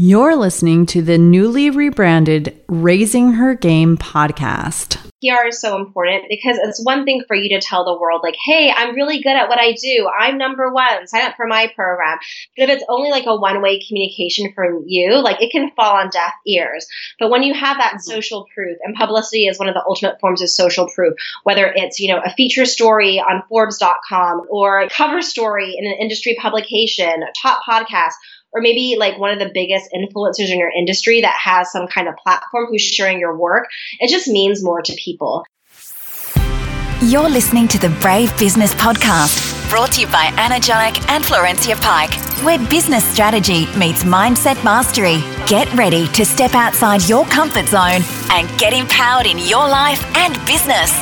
You're listening to the newly rebranded Raising Her Game podcast. PR is so important because it's one thing for you to tell the world, like, hey, I'm really good at what I do. I'm number one. Sign up for my program. But if it's only like a one-way communication from you, like it can fall on deaf ears. But when you have that social proof, and publicity is one of the ultimate forms of social proof, whether it's, a feature story on Forbes.com or a cover story in an industry publication, a top podcast, or maybe like one of the biggest influencers in your industry that has some kind of platform who's sharing your work, it just means more to people. You're listening to the Brave Business Podcast, brought to you by Anna Janik and Florencia Pike, where business strategy meets mindset mastery. Get ready to step outside your comfort zone and get empowered in your life and business.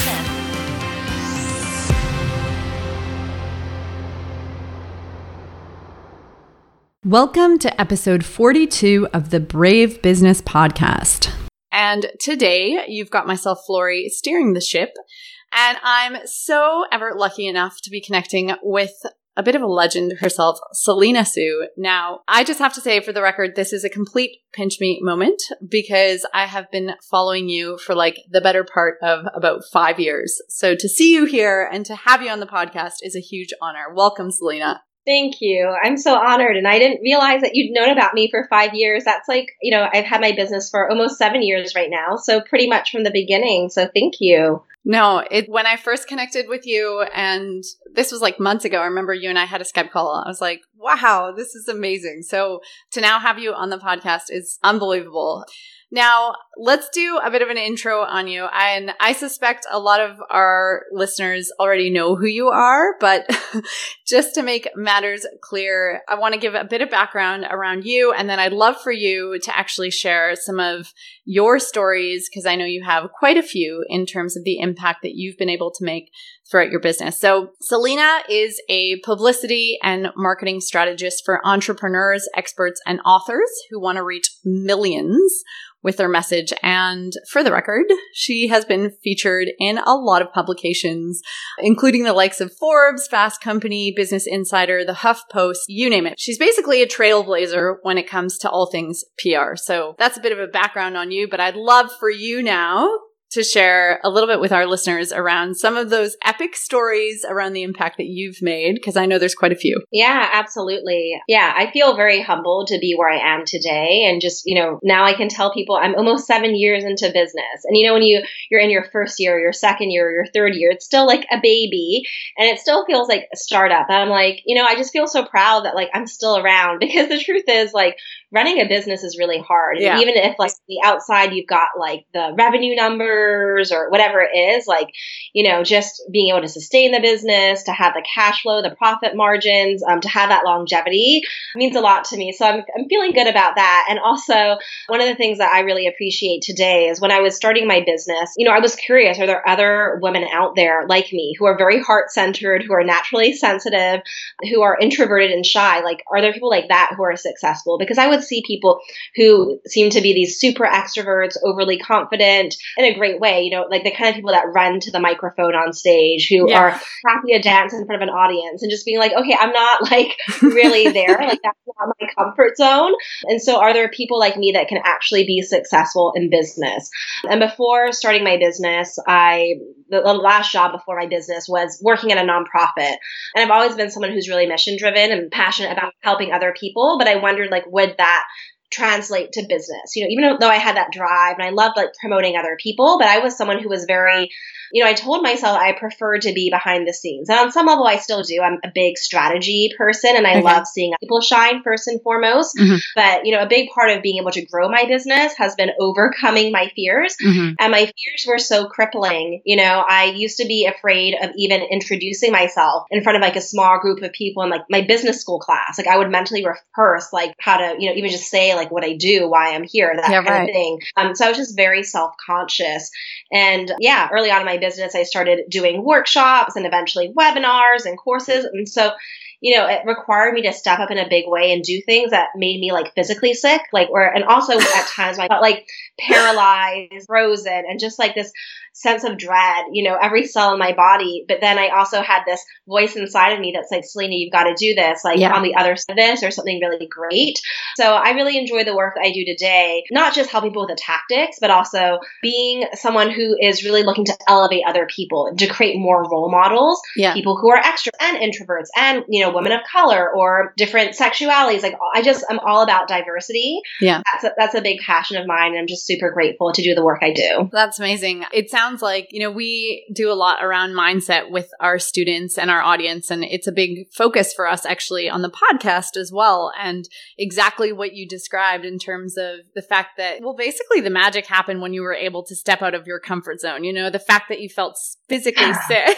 Welcome to episode 42 of the Brave Business Podcast. And today you've got myself, Flory, steering the ship. And I'm so ever lucky enough to be connecting with a bit of a legend herself, Selena Soo. Now, I just have to say for the record, this is a complete pinch me moment because I have been following you for like the better part of about 5 years. So to see you here and to have you on the podcast is a huge honor. Welcome, Selena. Thank you. I'm so honored. And I didn't realize that you'd known about me for 5 years. That's like, I've had my business for almost 7 years right now. So pretty much from the beginning. So thank you. No, when I first connected with you, and this was like months ago, I remember you and I had a Skype call. I was like, wow, this is amazing. So to now have you on the podcast is unbelievable. Now, let's do a bit of an intro on you. And I suspect a lot of our listeners already know who you are, but just to make matters clear, I want to give a bit of background around you. And then I'd love for you to actually share some of your stories, because I know you have quite a few in terms of the impact that you've been able to make throughout your business. So Selena is a publicity and marketing strategist for entrepreneurs, experts, and authors who want to reach millions with their message. And for the record, she has been featured in a lot of publications, including the likes of Forbes, Fast Company, Business Insider, the HuffPost, you name it. She's basically a trailblazer when it comes to all things PR. So that's a bit of a background on you, but I'd love for you now to share a little bit with our listeners around some of those epic stories around the impact that you've made, because I know there's quite a few. Yeah, absolutely. Yeah, I feel very humbled to be where I am today. And just, now I can tell people I'm almost 7 years into business. And, when you're in your first year, your second year, your third year, it's still like a baby and it still feels like a startup. And I'm like, I just feel so proud that like I'm still around, because the truth is like running a business is really hard. Yeah. And even if like the outside, you've got like the revenue numbers or whatever it is, like, just being able to sustain the business, to have the cash flow, the profit margins, to have that longevity means a lot to me. So I'm feeling good about that. And also one of the things that I really appreciate today is when I was starting my business, I was curious, are there other women out there like me who are very heart-centered, who are naturally sensitive, who are introverted and shy? Like, are there people like that who are successful? Because I would see people who seem to be these super extroverts, overly confident in a great way, like the kind of people that run to the microphone on stage, who are happy to dance in front of an audience and just being like, okay, I'm not like really there. Like that's not my comfort zone. And so are there people like me that can actually be successful in business? And before starting my business, the last job before my business was working at a nonprofit. And I've always been someone who's really mission driven and passionate about helping other people. But I wondered, like, would that translate to business? Even though I had that drive and I loved like promoting other people, but I was someone who was very, I told myself I prefer to be behind the scenes. And on some level, I still do. I'm a big strategy person and I love seeing people shine first and foremost. Mm-hmm. But, a big part of being able to grow my business has been overcoming my fears. Mm-hmm. And my fears were so crippling. I used to be afraid of even introducing myself in front of like a small group of people in like my business school class. Like I would mentally rehearse like how to, even just say like what I do, why I'm here, that kind of thing. So I was just very self-conscious. And early on in my business, I started doing workshops and eventually webinars and courses. And so, it required me to step up in a big way and do things that made me like physically sick, and also at times I felt like paralyzed, frozen, and just like this sense of dread, every cell in my body. But then I also had this voice inside of me that's like, Selena, you've got to do this. Like on the other side of this, there's something really great. So I really enjoy the work that I do today, not just helping people with the tactics, but also being someone who is really looking to elevate other people and to create more role models, people who are extroverts and introverts and, women of color or different sexualities. Like I'm all about diversity. Yeah. That's a big passion of mine. And I'm just super grateful to do the work I do. That's amazing. It sounds like, we do a lot around mindset with our students and our audience. And it's a big focus for us actually on the podcast as well. And exactly what you described in terms of the fact that, well, basically the magic happened when you were able to step out of your comfort zone. The fact that you felt physically sick.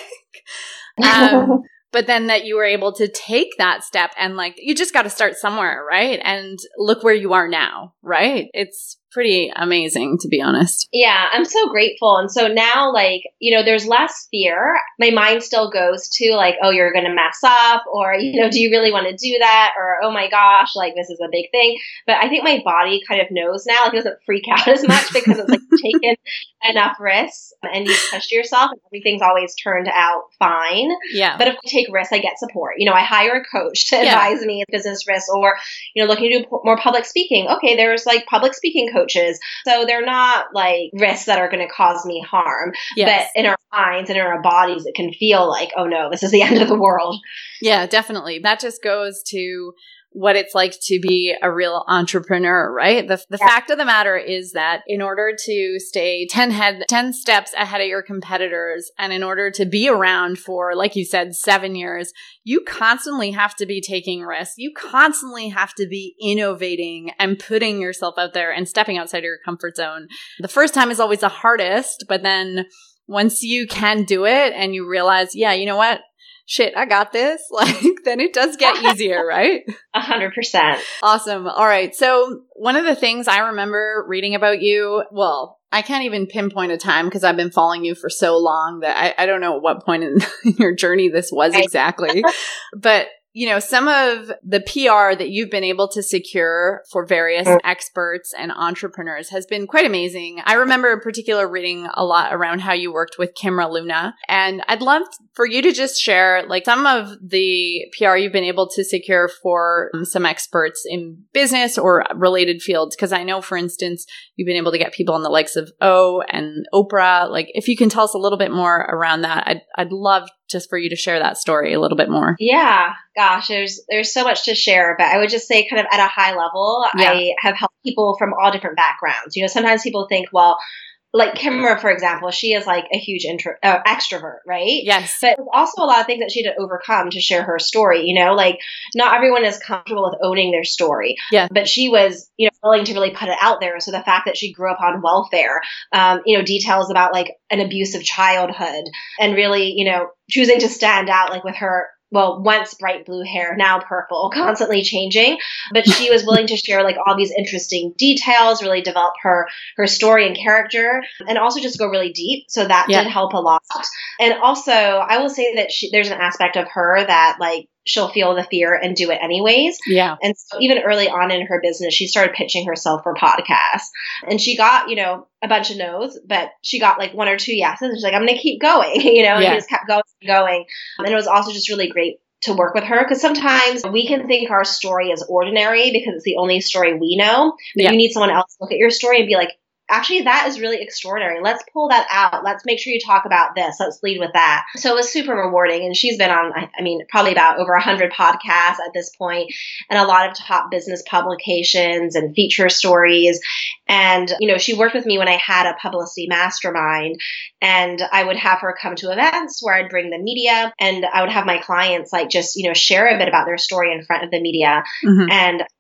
But then that you were able to take that step and like, you just got to start somewhere, right? And look where you are now, right? It's pretty amazing, to be honest. Yeah, I'm so grateful. And so now, there's less fear. My mind still goes to like, oh, you're going to mess up, or, do you really want to do that? Or, oh my gosh, like this is a big thing. But I think my body kind of knows now, like it doesn't freak out as much because it's like taken enough risks and you pushed yourself and everything's always turned out fine. Yeah. But if I take risks, I get support. I hire a coach to advise me in business risks or, looking to do more public speaking. Okay, there's like public speaking coaches. So they're not like risks that are going to cause me harm. Yes. But in our minds and in our bodies, it can feel like, oh no, this is the end of the world. Yeah, definitely. That just goes to what it's like to be a real entrepreneur, right? The fact of the matter is that in order to stay 10 steps ahead of your competitors and in order to be around for, like you said, 7 years, you constantly have to be taking risks. You constantly have to be innovating and putting yourself out there and stepping outside of your comfort zone. The first time is always the hardest, but then once you can do it and you realize, yeah, you know what? Shit, I got this. Then it does get easier, right? 100%. Awesome. All right. So one of the things I remember reading about you, well, I can't even pinpoint a time because I've been following you for so long that I don't know at what point in your journey this was exactly. But some of the PR that you've been able to secure for various experts and entrepreneurs has been quite amazing. I remember in particular reading a lot around how you worked with Kimra Luna. And I'd love for you to just share like some of the PR you've been able to secure for some experts in business or related fields. Because I know, for instance, you've been able to get people on the likes of O and Oprah. Like if you can tell us a little bit more around that, I'd love just for you to share that story a little bit more. Yeah, gosh, there's so much to share, but I would just say kind of at a high level, I have helped people from all different backgrounds. Sometimes people think, well, like Kimra, for example, she is like a huge extrovert, right? Yes. But there's also a lot of things that she had to overcome to share her story, like not everyone is comfortable with owning their story. Yeah. But she was, willing to really put it out there. So the fact that she grew up on welfare, details about like an abusive childhood and really, choosing to stand out like with her, well, once bright blue hair, now purple, constantly changing. But she was willing to share like all these interesting details, really develop her story and character, and also just go really deep. So that did help a lot. And also, I will say that there's an aspect of her that like she'll feel the fear and do it anyways. Yeah. And so even early on in her business, she started pitching herself for podcasts. And she got, a bunch of no's, but she got like 1 or 2 yeses. And she's like, I'm going to keep going, and she just kept going. And it was also just really great to work with her because sometimes we can think our story is ordinary because it's the only story we know. But you need someone else to look at your story and be like, actually, that is really extraordinary. Let's pull that out. Let's make sure you talk about this. Let's lead with that. So it was super rewarding. And she's been on, probably about over 100 podcasts at this point and a lot of top business publications and feature stories. And, she worked with me when I had a publicity mastermind and I would have her come to events where I'd bring the media and I would have my clients like just, share a bit about their story in front of the media. Mm-hmm. And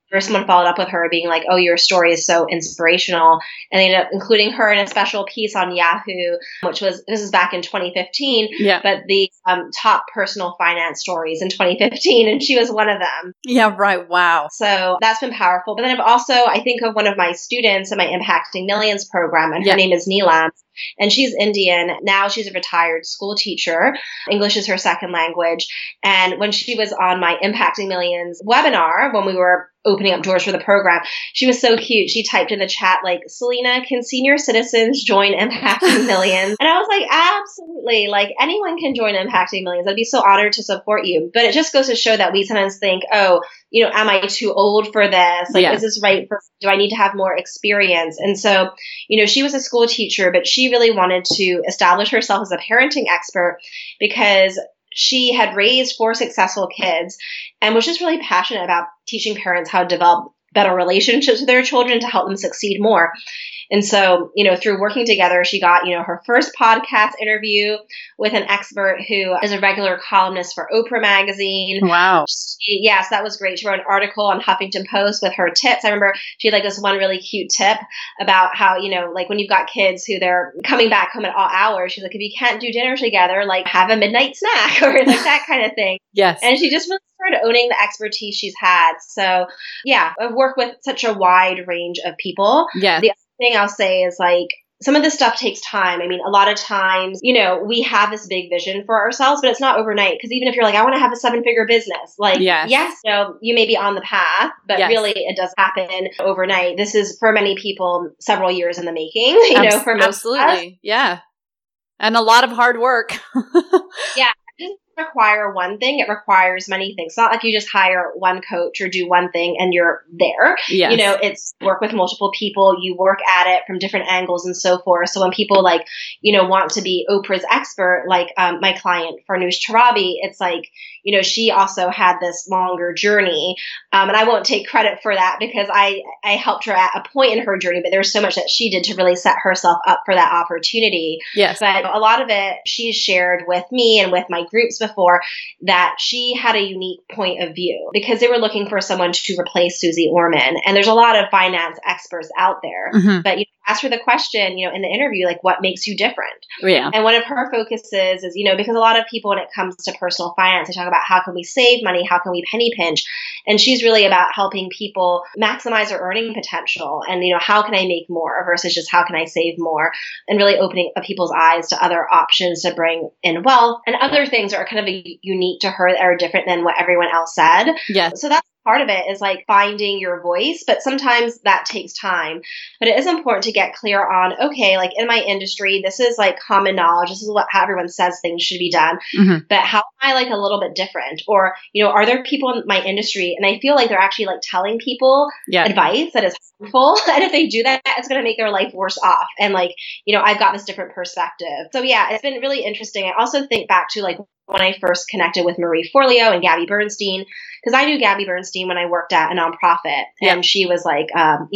or someone followed up with her being like, oh, your story is so inspirational. And they ended up including her in a special piece on Yahoo, this is back in 2015, but the top personal finance stories in 2015. And she was one of them. Yeah, right. Wow. So that's been powerful. But then I think of one of my students in my Impacting Millions program, and her name is Neelam. And she's Indian. Now she's a retired school teacher. English is her second language. And when she was on my Impacting Millions webinar, when we were opening up doors for the program, she was so cute. She typed in the chat like, Selena, can senior citizens join Impacting Millions? And I was like, absolutely. Like anyone can join Impacting Millions. I'd be so honored to support you. But it just goes to show that we sometimes think, oh, am I too old for this? Like, is this right for, do I need to have more experience? And so, she was a school teacher, but she really wanted to establish herself as a parenting expert because she had raised 4 successful kids and was just really passionate about teaching parents how to develop better relationships with their children to help them succeed more. And so, through working together, she got, her first podcast interview with an expert who is a regular columnist for Oprah magazine. Wow. Yes, that was great. She wrote an article on Huffington Post with her tips. I remember she had like this one really cute tip about how, like when you've got kids who they're coming back home at all hours, she's like, if you can't do dinner together, like have a midnight snack or like that kind of thing. Yes. And she just really started owning the expertise she's had. So yeah, I've worked with such a wide range of people. Yeah. The other thing I'll say is like, some of this stuff takes time. I mean, a lot of times, we have this big vision for ourselves, but it's not overnight. Because even if you're like, I want to have a 7-figure business, like, yes, you may be on the path, but really it does happen overnight. This is for many people several years in the making, for most absolutely. of us. Yeah. And a lot of hard work. Yeah. Require one thing, it requires many things. It's not like you just hire one coach or do one thing and you're there. Yes. It's work with multiple people, you work at it from different angles and so forth. So when people want to be Oprah's expert, like my client Farnoosh Torabi, it's like, she also had this longer journey. And I won't take credit for that because I helped her at a point in her journey, but there's so much that she did to really set herself up for that opportunity. Yes. But a lot of it she's shared with me and with my groups before that she had a unique point of view because they were looking for someone to replace Susie Orman. And there's a lot of finance experts out there, but ask her the question, in the interview, like what makes you different? Yeah. And one of her focuses is, because a lot of people when it comes to personal finance, they talk about how can we save money? How can we penny pinch? And she's really about helping people maximize their earning potential. And, how can I make more versus just how can I save more? And really opening up people's eyes to other options to bring in wealth and other things that are kind of unique to her that are different than what everyone else said. Yes. So that's part of it is like finding your voice, but sometimes that takes time. But it is important to get clear on, okay, like in my industry, this is like common knowledge. This is how everyone says things should be done. But how am I like a little bit different? Or, are there people in my industry and I feel like they're actually like telling people advice that is harmful. And if they do that, it's going to make their life worse off. And like, I've got this different perspective. So yeah, it's been really interesting. I also think back to like when I first connected with Marie Forleo and Gabby Bernstein, because I knew Gabby Bernstein when I worked at a nonprofit, and she was like,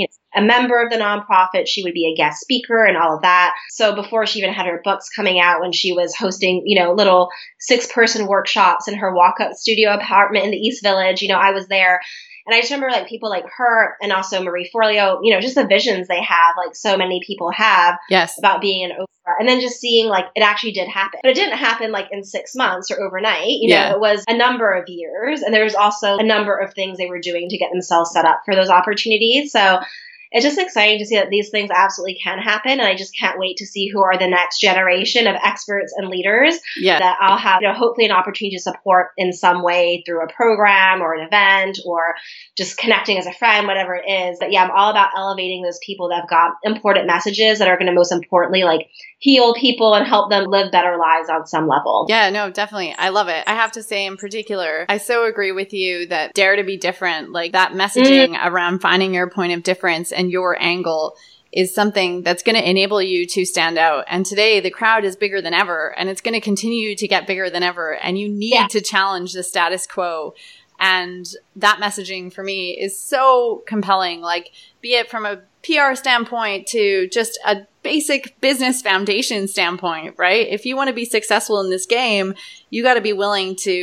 a member of the nonprofit. She would be a guest speaker and all of that. So before she even had her books coming out, when she was hosting, little 6-person workshops in her walk-up studio apartment in the East Village, I was there. And I just remember like people like her and also Marie Forleo, just the visions they have, like so many people have about being an Oprah. And then just seeing like it actually did happen. But it didn't happen like in 6 months or overnight. It was a number of years. And there's also a number of things they were doing to get themselves set up for those opportunities. So it's just exciting to see that these things absolutely can happen. And I just can't wait to see who are the next generation of experts and leaders that I'll have, hopefully an opportunity to support in some way through a program or an event or just connecting as a friend, whatever it is. But yeah, I'm all about elevating those people that have got important messages that are going to most importantly like heal people and help them live better lives on some level. Yeah, no, definitely. I love it. I have to say in particular, I so agree with you that dare to be different, like that messaging around finding your point of difference and your angle is something that's going to enable you to stand out. And today the crowd is bigger than ever and it's going to continue to get bigger than ever. And you need to challenge the status quo. And that messaging for me is so compelling, like be it from a PR standpoint to just a basic business foundation standpoint, right? If you want to be successful in this game, you got to be willing to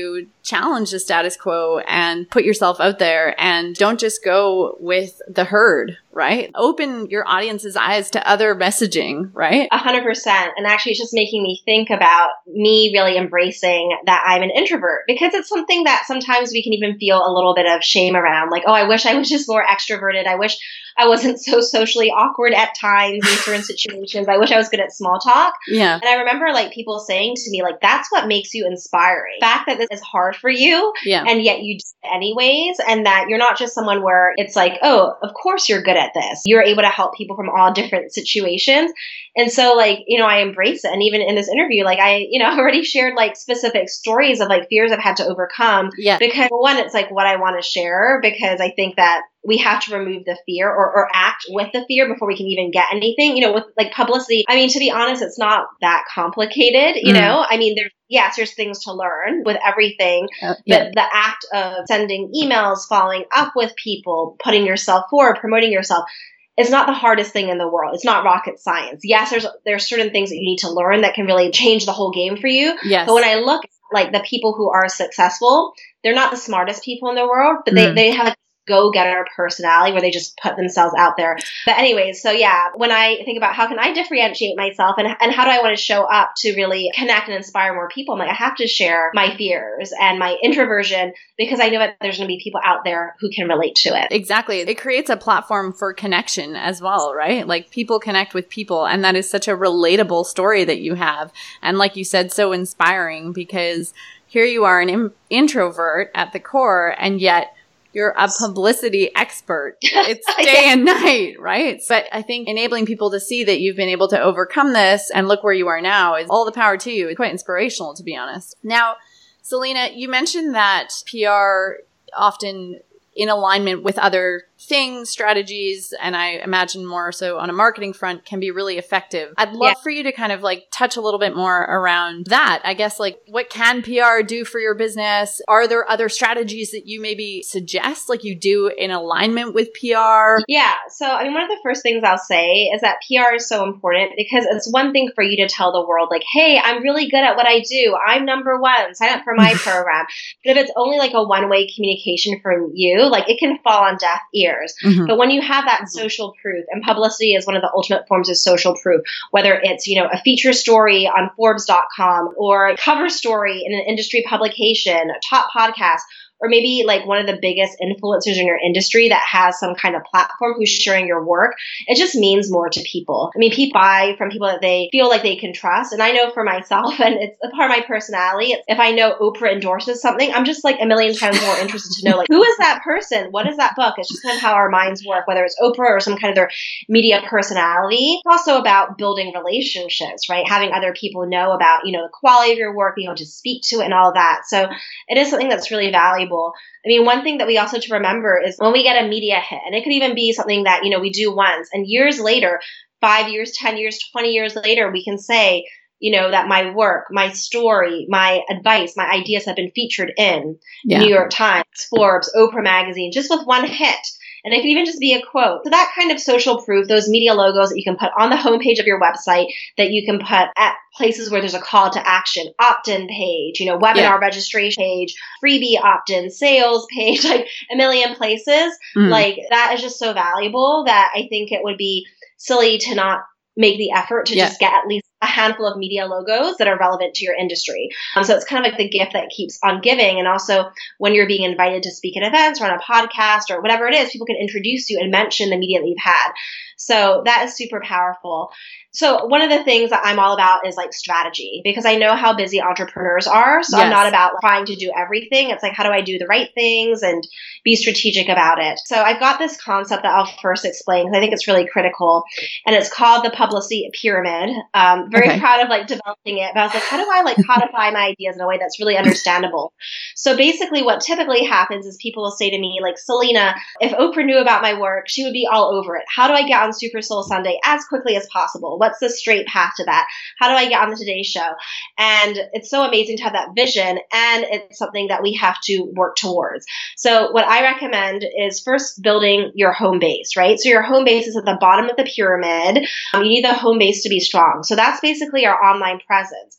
challenge the status quo and put yourself out there and don't just go with the herd, right? Open your audience's eyes to other messaging, right? 100%. And actually, it's just making me think about me really embracing that I'm an introvert, because it's something that sometimes we can even feel a little bit of shame around. Like, oh, I wish I was just more extroverted. I wish I wasn't so socially awkward at times in certain situations. I wish I was good at small talk. Yeah. And I remember like people saying to me, like, that's what makes you inspiring. The fact that this is hard for you, and yet you do it anyways, and that you're not just someone where it's like, oh, of course you're good at this. You're able to help people from all different situations. And so like, I embrace it. And even in this interview, like I already shared like specific stories of like fears I've had to overcome. Yeah. Because one, it's like what I want to share, because I think that we have to remove the fear or act with the fear before we can even get anything, with like publicity. I mean, to be honest, it's not that complicated, I mean, there's things to learn with everything, but the act of sending emails, following up with people, putting yourself forward, promoting yourself, it's not the hardest thing in the world. It's not rocket science. Yes, there's certain things that you need to learn that can really change the whole game for you. Yes. But when I look at like the people who are successful, they're not the smartest people in the world, but they have like go-getter personality where they just put themselves out there. But anyways, so yeah, when I think about how can I differentiate myself and how do I want to show up to really connect and inspire more people, I'm like, I have to share my fears and my introversion, because I know that there's going to be people out there who can relate to it. Exactly. It creates a platform for connection as well, right? Like people connect with people, and that is such a relatable story that you have. And like you said, so inspiring, because here you are, an introvert at the core, and yet you're a publicity expert. It's day and night, right? But I think enabling people to see that you've been able to overcome this and look where you are now is all the power to you. It's quite inspirational, to be honest. Now, Selena, you mentioned that PR often in alignment with other things, strategies, and I imagine more so on a marketing front, can be really effective. I'd love for you to kind of like touch a little bit more around that. I guess like what can PR do for your business? Are there other strategies that you maybe suggest like you do in alignment with PR? Yeah. So, I mean, one of the first things I'll say is that PR is so important, because it's one thing for you to tell the world like, hey, I'm really good at what I do. I'm number one. Sign up for my program. But if it's only like a one-way communication from you, like it can fall on deaf ears. Mm-hmm. But when you have that social proof, and publicity is one of the ultimate forms of social proof, whether it's, a feature story on Forbes.com or a cover story in an industry publication, a top podcast, or maybe like one of the biggest influencers in your industry that has some kind of platform who's sharing your work, it just means more to people. I mean, people buy from people that they feel like they can trust. And I know for myself, and it's a part of my personality, if I know Oprah endorses something, I'm just like a million times more interested to know, like, who is that person? What is that book? It's just kind of how our minds work, whether it's Oprah or some kind of their media personality. It's also about building relationships, right? Having other people know about, the quality of your work, being able to speak to it and all of that. So it is something that's really valuable. I mean, one thing that we also have to remember is when we get a media hit, and it could even be something that, we do once, and years later, 5 years, 10 years, 20 years later, we can say, that my work, my story, my advice, my ideas have been featured in New York Times, Forbes, Oprah magazine, just with one hit. And it can even just be a quote. So that kind of social proof, those media logos that you can put on the homepage of your website, that you can put at places where there's a call to action, opt-in page, webinar registration page, freebie opt-in, sales page, like a million places. Like that is just so valuable that I think it would be silly to not make the effort to just get at least a handful of media logos that are relevant to your industry. So it's kind of like the gift that keeps on giving. And also when you're being invited to speak at events or on a podcast or whatever it is, people can introduce you and mention the media that you've had. So that is super powerful. So one of the things that I'm all about is like strategy, because I know how busy entrepreneurs are. So I'm not about trying to do everything. It's like, how do I do the right things and be strategic about it? So I've got this concept that I'll first explain, because I think it's really critical. And it's called the publicity pyramid. Very proud of like developing it. But I was like, how do I like codify my ideas in a way that's really understandable? So basically what typically happens is people will say to me like, Selena, if Oprah knew about my work, she would be all over it. How do I get on Super Soul Sunday as quickly as possible? What's the straight path to that? How do I get on the Today Show? And it's so amazing to have that vision, and it's something that we have to work towards. So what I recommend is first building your home base, right? So your home base is at the bottom of the pyramid. You need the home base to be strong. So that's basically our online presence.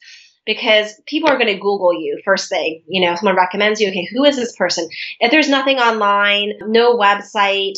because people are going to Google you first thing. Someone recommends you. Okay, who is this person? If there's nothing online, no website,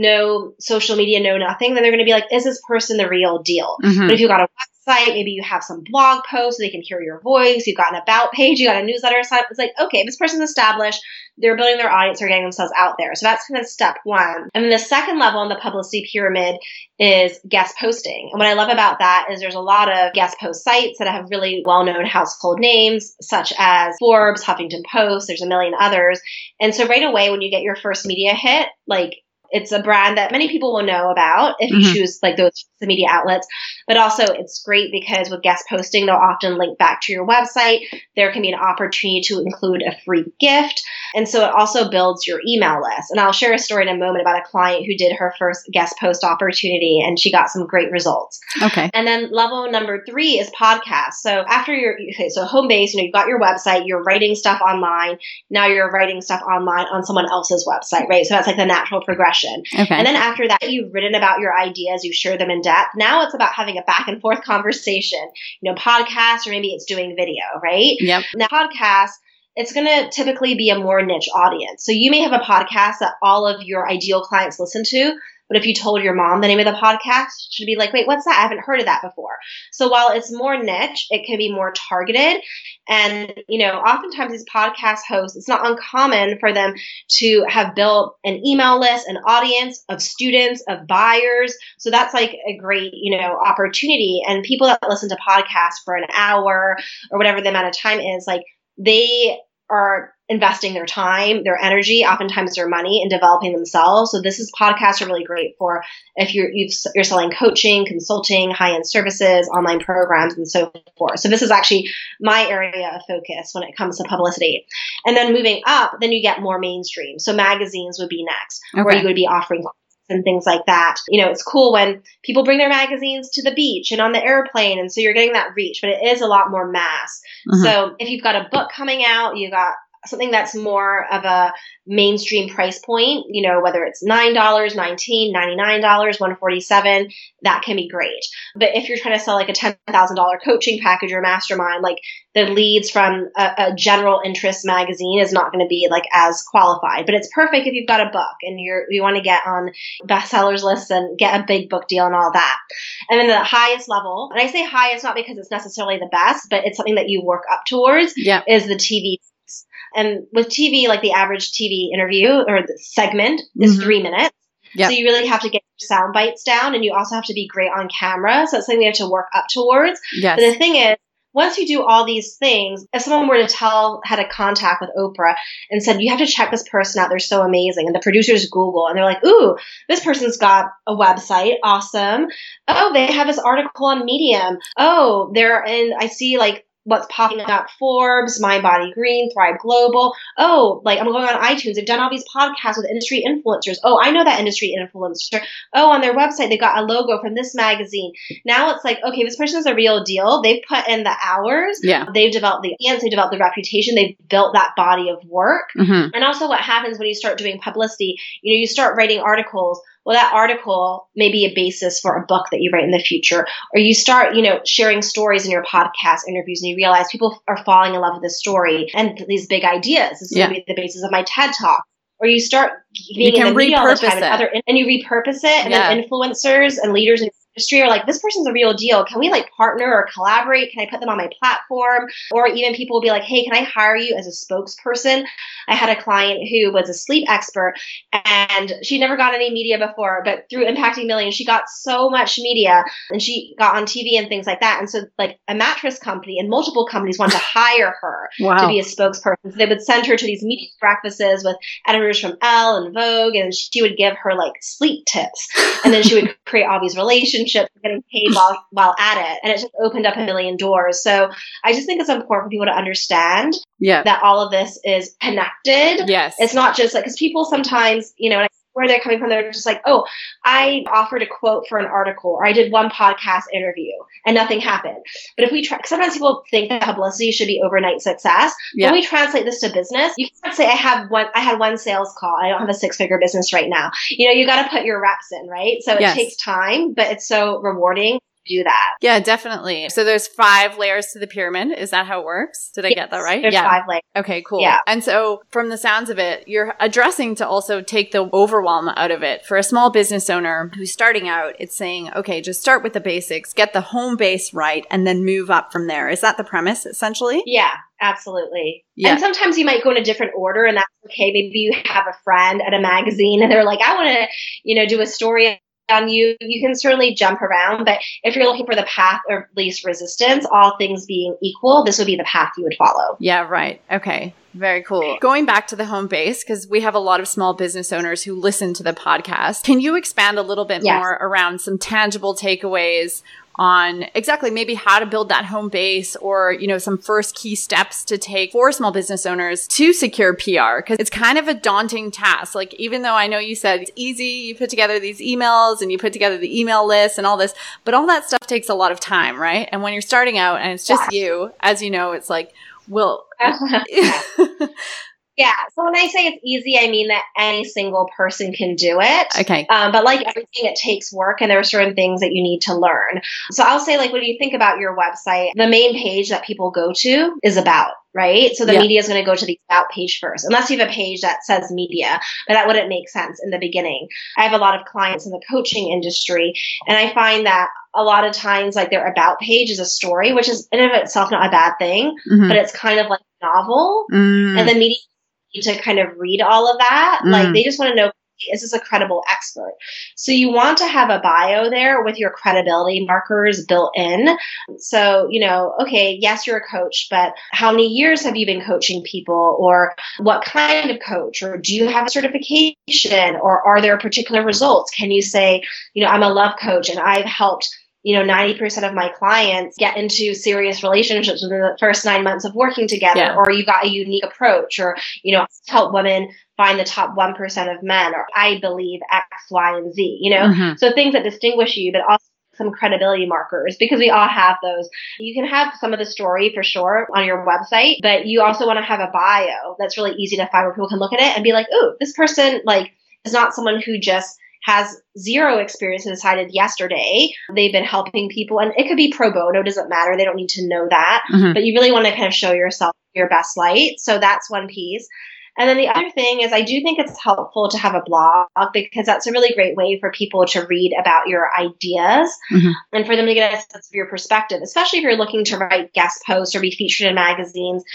no social media, no nothing, then they're going to be like, is this person the real deal? Mm-hmm. But if you've got a website, maybe you have some blog posts so they can hear your voice, you've got an about page, you got a newsletter sign up, it's like, okay, this person's established, they're building their audience, they're getting themselves out there. So that's kind of step one. And then the second level in the publicity pyramid is guest posting. And what I love about that is there's a lot of guest post sites that have really well-known household names, such as Forbes, Huffington Post, there's a million others. And so right away, when you get your first media hit, like it's a brand that many people will know about if you choose like those media outlets. But also it's great because with guest posting, they'll often link back to your website. There can be an opportunity to include a free gift. And so it also builds your email list. And I'll share a story in a moment about a client who did her first guest post opportunity and she got some great results. Okay. And then level number 3 is podcasts. So after so home base, you've got your website, you're writing stuff online. Now you're writing stuff online on someone else's website, right? So that's like the natural progression. Okay. And then after that, you've written about your ideas, you share them in depth. Now it's about having a back and forth conversation, podcast, or maybe it's doing video, right? Yep. Now podcast, it's going to typically be a more niche audience. So you may have a podcast that all of your ideal clients listen to, but if you told your mom the name of the podcast, she'd be like, wait, what's that? I haven't heard of that before. So while it's more niche, it can be more targeted. And, oftentimes these podcast hosts, it's not uncommon for them to have built an email list, an audience of students, of buyers. So that's like a great, opportunity. And people that listen to podcasts for an hour or whatever the amount of time is, like they are investing their time, their energy, oftentimes their money in developing themselves. So podcasts are really great for if you're selling coaching, consulting, high-end services, online programs, and so forth. So this is actually my area of focus when it comes to publicity. And then moving up, then you get more mainstream. So magazines would be next, where you would be offering and things like that. It's cool when people bring their magazines to the beach and on the airplane. And so you're getting that reach, but it is a lot more mass. Mm-hmm. So if you've got a book coming out, you got something that's more of a mainstream price point, whether it's $9, $19, $99, $147, that can be great. But if you're trying to sell like a $10,000 coaching package or mastermind, like the leads from a general interest magazine is not going to be like as qualified. But it's perfect if you've got a book and you want to get on bestsellers lists and get a big book deal and all that. And then the highest level, and I say highest not because it's necessarily the best, but it's something that you work up towards, is the TV. And with TV, like the average TV interview or the segment is 3 minutes. Yep. So you really have to get your sound bites down, and you also have to be great on camera. So it's something we have to work up towards. Yes. But the thing is, once you do all these things, if someone were to had a contact with Oprah and said, you have to check this person out, they're so amazing. And the producers Google and they're like, ooh, this person's got a website. Awesome. Oh, they have this article on Medium. Oh, I see like what's popping up, Forbes, My Body Green, Thrive Global. Oh, like I'm going on iTunes. They've done all these podcasts with industry influencers. Oh, I know that industry influencer. Oh, on their website, they've got a logo from this magazine. Now it's like, okay, this person is a real deal. They've put in the hours. Yeah. They've developed the audience. They've developed the reputation. They've built that body of work. Mm-hmm. And also what happens when you start doing publicity, you start writing articles. Well, that article may be a basis for a book that you write in the future, or you start, sharing stories in your podcast interviews and you realize people are falling in love with this story and these big ideas. This is going to be the basis of my TED Talk. Or you start being in the media all the time and you repurpose it, and then influencers and leaders in industry are like, this person's a real deal. Can we like partner or collaborate? Can I put them on my platform? Or even people will be like, hey, can I hire you as a spokesperson? I had a client who was a sleep expert and she never got any media before, but through Impacting Millions, she got so much media and she got on TV and things like that. And so like a mattress company and multiple companies wanted to hire her to be a spokesperson. So they would send her to these media breakfasts with editors from Elle and Vogue, and she would give her like sleep tips. And then she would create all these relationships, getting paid while at it. And it just opened up a million doors. So I just think it's important for people to understand that all of this is connected. Yes. It's not just like, because people sometimes, where they're coming from, they're just like, oh, I offered a quote for an article, or I did one podcast interview and nothing happened. But if we sometimes people think that publicity should be overnight success. When we translate this to business, you can't say I had one sales call. I don't have a 6-figure business right now. You got to put your reps in, right? So it takes time, but it's so rewarding. do that. Yeah, definitely. So there's 5 layers to the pyramid. Is that how it works? Did I get that right? There's 5 layers. Okay, cool. Yeah. And so from the sounds of it, you're addressing to also take the overwhelm out of it. For a small business owner who's starting out, it's saying, okay, just start with the basics, get the home base right, and then move up from there. Is that the premise, essentially? Yeah, absolutely. Yeah. And sometimes you might go in a different order, and that's okay. Maybe you have a friend at a magazine and they're like, I want to, do a story on you. You can certainly jump around, but if you're looking for the path of least resistance, all things being equal, this would be the path you would follow. Yeah, right. Okay. Very cool. Going back to the home base, because we have a lot of small business owners who listen to the podcast. Can you expand a little bit more around some tangible takeaways on exactly maybe how to build that home base, or, some first key steps to take for small business owners to secure PR? Because it's kind of a daunting task. Like, even though I know you said it's easy, you put together these emails and you put together the email list and all this, but all that stuff takes a lot of time, right? And when you're starting out and it's just you, as you know, it's like, well, yeah. So when I say it's easy, I mean that any single person can do it. Okay. But like everything, it takes work, and there are certain things that you need to learn. So I'll say, like, when you think about your website, the main page that people go to is about, right? So the media is going to go to the about page first, unless you have a page that says media, but that wouldn't make sense in the beginning. I have a lot of clients in the coaching industry, and I find that a lot of times, like, their about page is a story, which is in and of itself not a bad thing, but it's kind of like a novel, and the media to kind of read all of that. Like, they just want to know, is this a credible expert? So you want to have a bio there with your credibility markers built in. So, okay, yes, you're a coach, but how many years have you been coaching people? Or what kind of coach? Or do you have a certification? Or are there particular results? Can you say, I'm a love coach and I've helped 90% of my clients get into serious relationships within the first 9 months of working together, or you got a unique approach, or, help women find the top 1% of men, or I believe X, Y, and Z, So things that distinguish you, but also some credibility markers, because we all have those. You can have some of the story for sure on your website, but you also want to have a bio that's really easy to find where people can look at it and be like, ooh, this person is not someone who just has zero experience and decided yesterday they've been helping people. And it could be pro bono, doesn't matter. They don't need to know that. But you really want to kind of show yourself your best light. So that's one piece. And then the other thing is, I do think it's helpful to have a blog, because that's a really great way for people to read about your ideas and for them to get a sense of your perspective, especially if you're looking to write guest posts or be featured in magazines.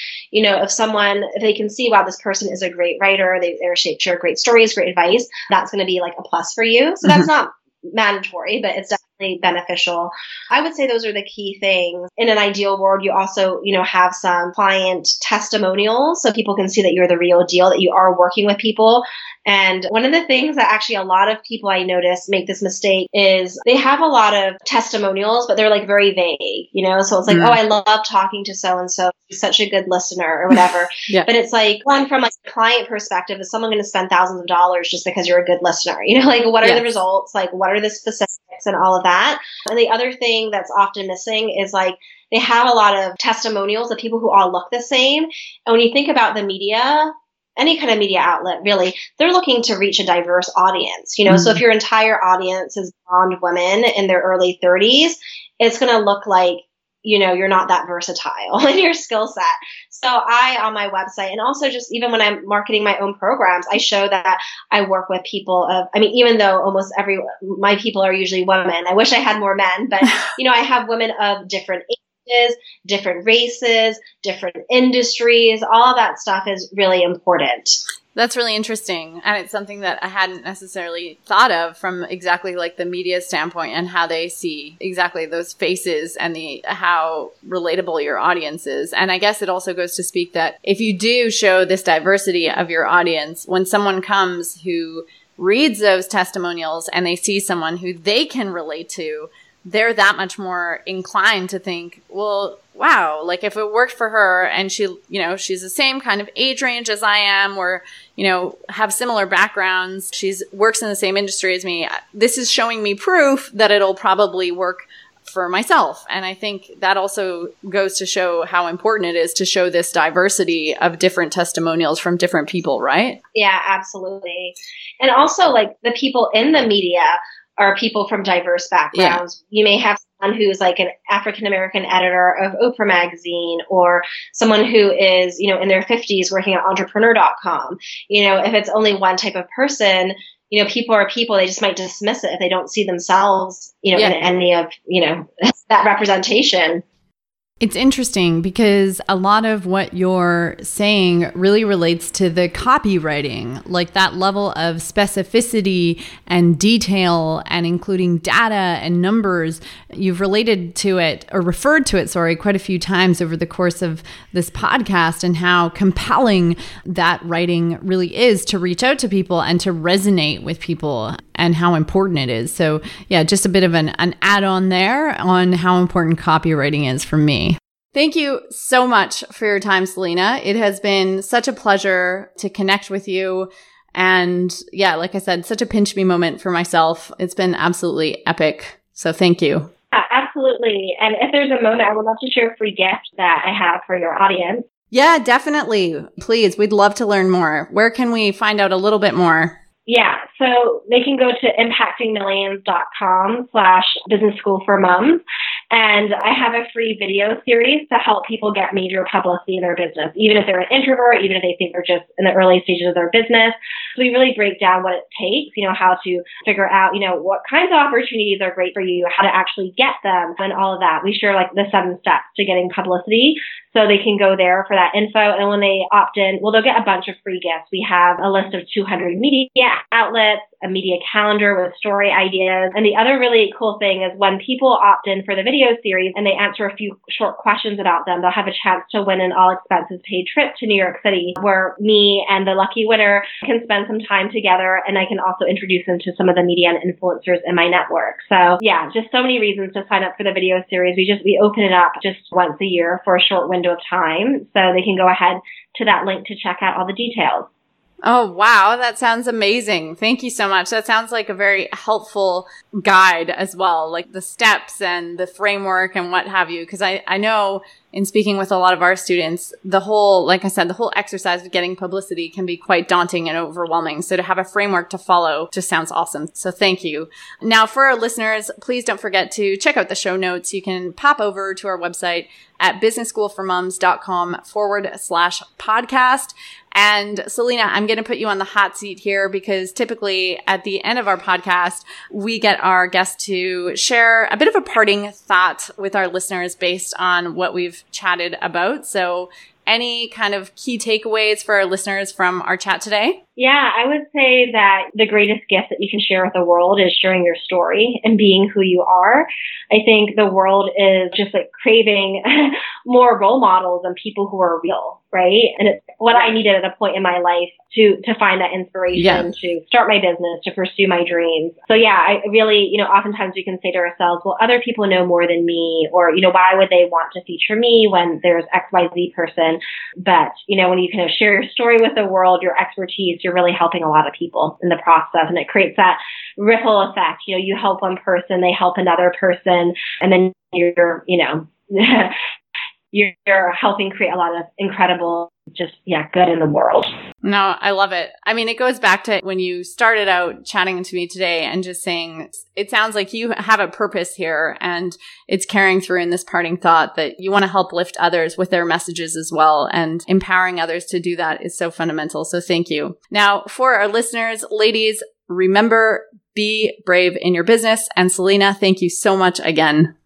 If they can see, wow, this person is a great writer, they share great stories, great advice, that's going to be like a plus for you. So that's not mandatory, but it's definitely beneficial. I would say those are the key things. In an ideal world, you also, have some client testimonials so people can see that you're the real deal, that you are working with people. And one of the things that actually a lot of people I notice make this mistake is they have a lot of testimonials, but they're like very vague, so it's like, oh, I love talking to so-and-so. She's such a good listener or whatever. But it's like, one, from a client perspective, is someone going to spend thousands of dollars just because you're a good listener? What are the results? What are the specifics and all of that? And the other thing that's often missing is they have a lot of testimonials of people who all look the same. And when you think about the media, any kind of media outlet, really, they're looking to reach a diverse audience, So if your entire audience is blonde women in their early 30s, it's going to look like, you're not that versatile in your skill set. So on my website, and also just even when I'm marketing my own programs, I show that I work with people even though almost my people are usually women, I wish I had more men, but, I have women of different ages, different races, different industries. All of that stuff is really important. That's really interesting. And it's something that I hadn't necessarily thought of from exactly the media standpoint and how they see exactly those faces and how relatable your audience is. And I guess it also goes to speak that if you do show this diversity of your audience, when someone comes who reads those testimonials and they see someone who they can relate to, they're that much more inclined to think, well, wow, if it worked for her and she, she's the same kind of age range as I am, or, have similar backgrounds, works in the same industry as me, this is showing me proof that it'll probably work for myself. And I think that also goes to show how important it is to show this diversity of different testimonials from different people, right? Yeah, absolutely. And also the people in the media are people from diverse backgrounds. You may have someone who's like an African-American editor of Oprah magazine, or someone who is, in their 50s working at entrepreneur.com. If it's only one type of person, people are people. They just might dismiss it if they don't see themselves, in any of, that representation. It's interesting because a lot of what you're saying really relates to the copywriting, like that level of specificity and detail and including data and numbers. You've related to it or referred to it, quite a few times over the course of this podcast, and how compelling that writing really is to reach out to people and to resonate with people, and how important it is. So yeah, just a bit of an add-on there on how important copywriting is for me. Thank you so much for your time, Selena. It has been such a pleasure to connect with you. And yeah, like I said, such a pinch me moment for myself. It's been absolutely epic. So thank you. Absolutely. And if there's a moment, I would love to share a free gift that I have for your audience. Yeah, definitely. Please. We'd love to learn more. Where can we find out a little bit more? Yeah, so they can go to impactingmillions.com/business school for moms. And I have a free video series to help people get major publicity in their business, even if they're an introvert, even if they think they're just in the early stages of their business. So we really break down what it takes, how to figure out, what kinds of opportunities are great for you, how to actually get them, and all of that. We share like the 7 steps to getting publicity. So they can go there for that info. And when they opt in, they'll get a bunch of free gifts. We have a list of 200 media outlets, a media calendar with story ideas. And the other really cool thing is when people opt in for the video series and they answer a few short questions about them, they'll have a chance to win an all expenses paid trip to New York City, where me and the lucky winner can spend some time together. And I can also introduce them to some of the media and influencers in my network. So yeah, just so many reasons to sign up for the video series. We open it up just once a year for a short window of time. So they can go ahead to that link to check out all the details. Oh, wow. That sounds amazing. Thank you so much. That sounds like a very helpful guide as well, like the steps and the framework and what have you. Because I know in speaking with a lot of our students, the whole exercise of getting publicity can be quite daunting and overwhelming. So to have a framework to follow just sounds awesome. So thank you. Now, for our listeners, please don't forget to check out the show notes. You can pop over to our website at businessschoolformoms.com/podcast. And Selena, I'm going to put you on the hot seat here because typically at the end of our podcast, we get our guests to share a bit of a parting thought with our listeners based on what we've chatted about. So any kind of key takeaways for our listeners from our chat today? Yeah, I would say that the greatest gift that you can share with the world is sharing your story and being who you are. I think the world is just like craving more role models and people who are real, right? And it's what I needed at a point in my life to find that inspiration, to start my business, to pursue my dreams. So yeah, I really, oftentimes we can say to ourselves, well, other people know more than me, or, why would they want to feature me when there's XYZ person? But, when you kind of share your story with the world, your expertise, you're really helping a lot of people in the process. And it creates that ripple effect. You help one person, they help another person, and then you're helping create a lot of incredible, good in the world. No, I love it. I mean, it goes back to when you started out chatting to me today and just saying, it sounds like you have a purpose here, and it's carrying through in this parting thought that you want to help lift others with their messages as well. And empowering others to do that is so fundamental. So thank you. Now, for our listeners, ladies, remember, be brave in your business. And Selena, thank you so much again.